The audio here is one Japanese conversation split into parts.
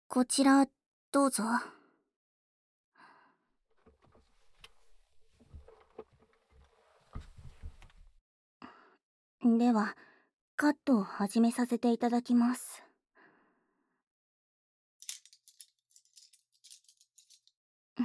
こちら、どうぞ。では、カットを始めさせていただきます。うん。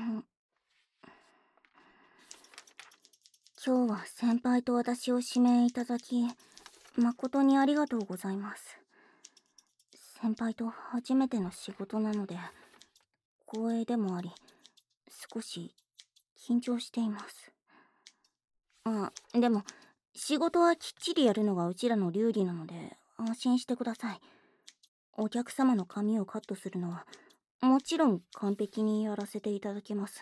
今日は先輩と私を指名いただき、誠にありがとうございます。先輩と初めての仕事なので、光栄でもあり、少し緊張しています。でも、仕事はきっちりやるのがうちらの流儀なので、安心してください。お客様の髪をカットするのは、もちろん完璧にやらせていただきます。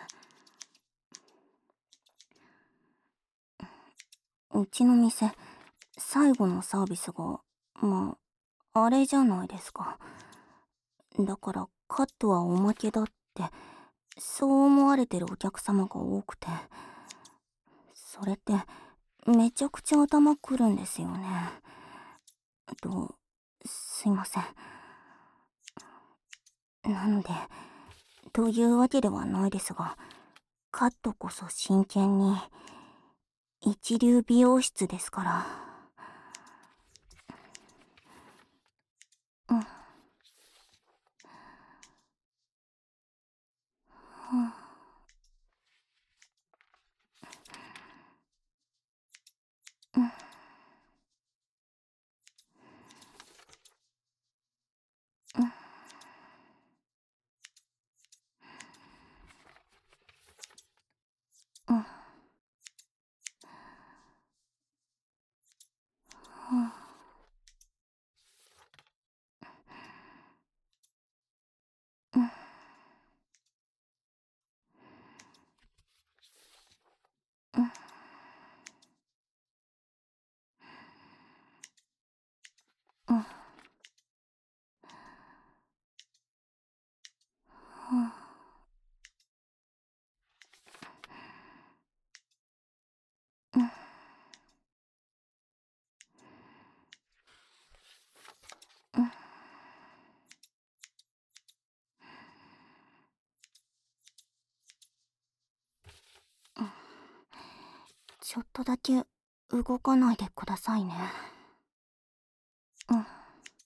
うちの店、最後のサービスが、あれじゃないですか。だからカットはおまけだって、そう思われてるお客様が多くて、それってめちゃくちゃ頭くるんですよね。すいません。なので、というわけではないですが、カットこそ真剣に、一流美容室ですから。うん。うん。ちょっとだけ動かないでくださいね。うん。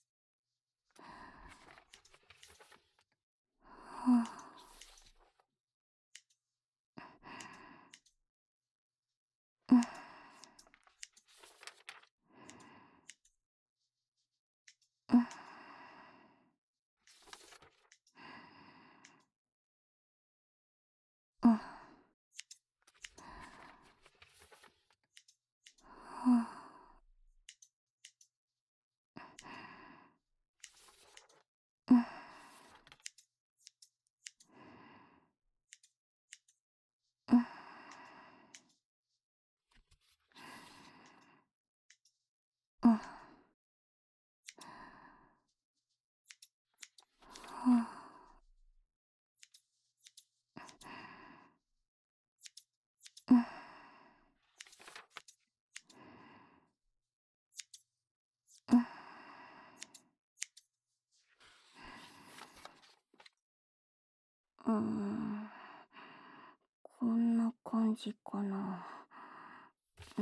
うーん。こんな感じかな。うん。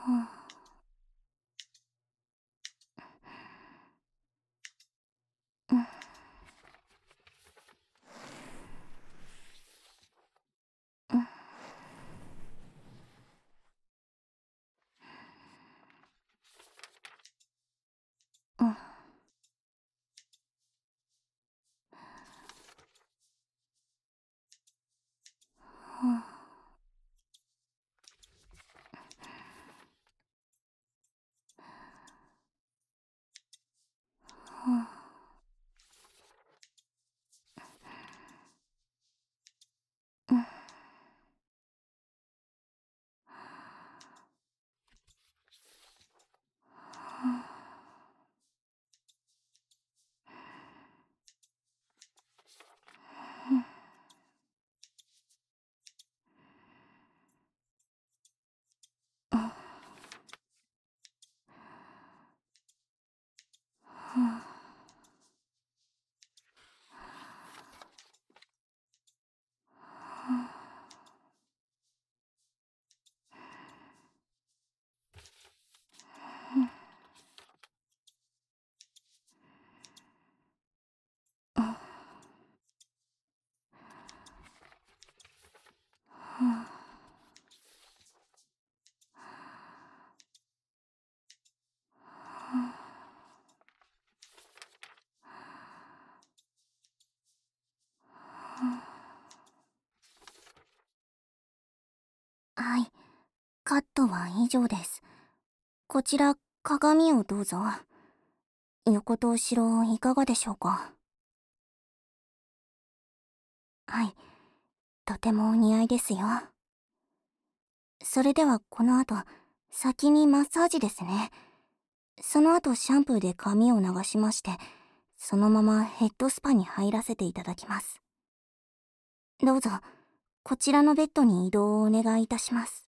はい、カットは以上です。こちら、鏡をどうぞ。横と後ろいかがでしょうか？はい、とてもお似合いですよ。それではこの後、先にマッサージですね。その後シャンプーで髪を流しまして、そのままヘッドスパに入らせていただきます。どうぞ、こちらのベッドに移動をお願いいたします。